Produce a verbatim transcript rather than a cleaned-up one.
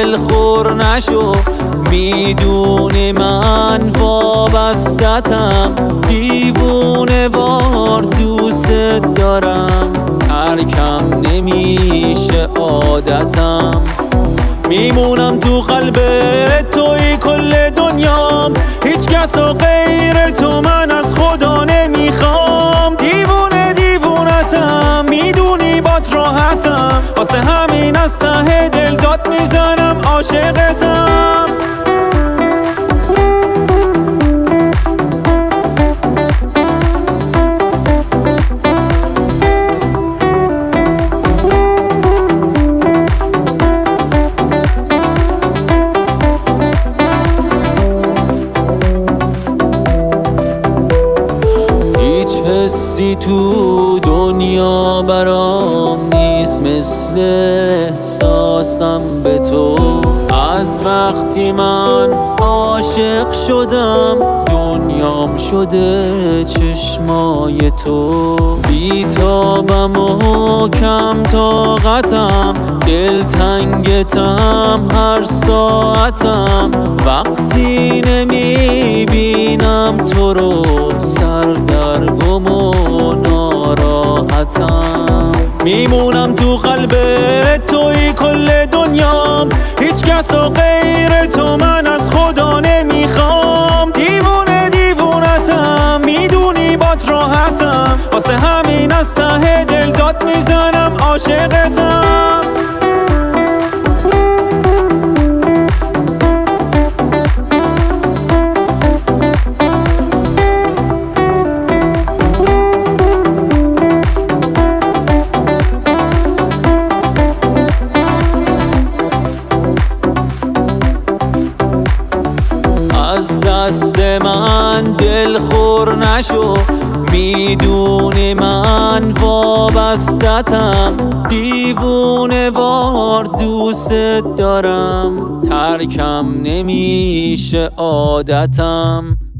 دل خور نشو، میدونی من وابستتم، دیوونه وار دوست دارم، ترکم نمیشه عادتم، میمونم تو قلب توی کل دنیام، هیچ کس و غیر تو من از خدا نمیخوام، دیوونه دیوونتم، میدونی بات راحتم، واسه همین از ته دل داد میزنم عاشقتم. حسی تو دنیا برام نیست مثل احساسم به تو، از وقتی من عاشق شدم دنیام شده چشمای تو، بیتابم و کم طاقتم، دلتنگتم هر ساعتم، وقتی نمیبینم تو رو سردرگم و ناراحتم، میمونم تو قلب توی کل دنیام، هیچ کس و غیر تو من از خدا نمیخوام، دیوونه دیوونتم، میدونی بات راحتم، واسه همین از ته دل داد میزنم عاشقتم. از دست من دل خور نشو، میدونی من وابستتم، دیوونه وار دوست دارم، ترکم نمیشه عادتم.